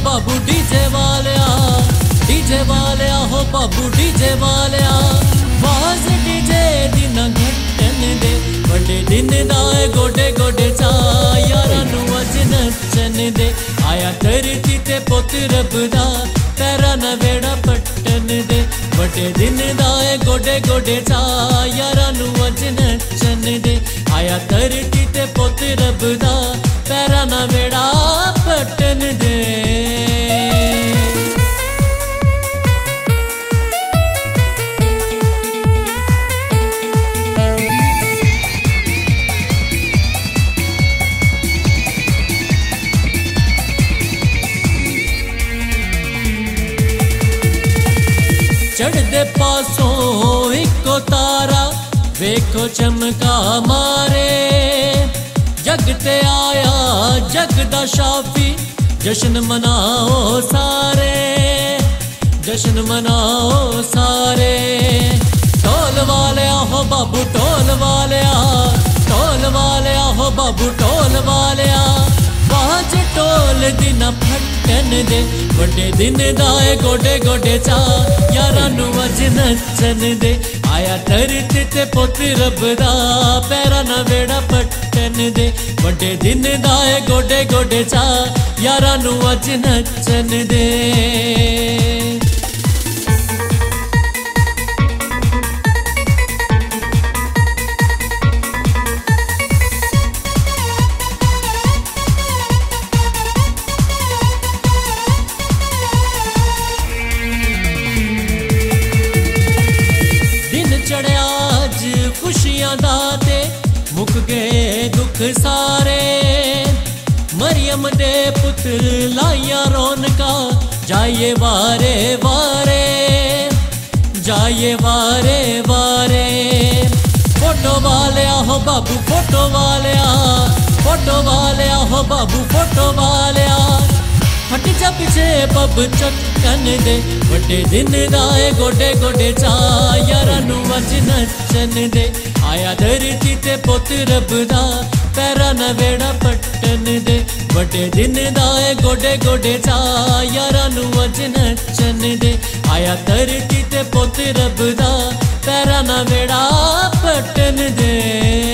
बाबू DJ Walia हो बाबू DJ Walia बाज DJ दिन घटन दे बड़े दिन दाए गोडे गोडे चा यारा नू अज नचन दे आया धरती ते पुत रब दा पैरा ना वेड़ा पट्टन दे बड़े दिन दाए गोडे गोडे चा यारा नू अज नचन दे आया धरती ते पुत रब दा पैरा ना वेड़ा पट्टन दे। चढ़दे पासों इको तारा वेखो चमका मारे जगते आया जगदा शाफी जश्न मनाओ सारे जश्न मनाओ सारे ढोल वाले हो बाबू ढोल वाले हो बाबू ढोल वाले बाज ढोल दिन फटन दे बड़े दिन दाए गोडे गोडे चा यारा नू अज नचन दे आया धरती ते पुत रब दा पैरा ना वेड़ा पट्टन दे बड़े दिन दाए गोडे गोडे चा यारा नू अज नचन दे। चढ़िया अज खुशियां दाते मुक गए दुख सारे मरियम दे पुत्र लाइया रौनका जाइए वारे वारे जाइए वारे वारे फोटो वाले हो बाबू फोटो वाले हो बाबू फोटो वाले हट जा पीछे पब चक्कन दे बड़े दिन दाए गोडे गोडे चा यारा नू अज नचन दे आया धरती ते पुत रब दा पैरा ना वेड़ा पट्टन दे बड़े दिन दाए गोडे गोडे चा यारा नू अज नचन दे आया धरती ते पुत रब दा पैरा ना वेड़ा पट्टन दे।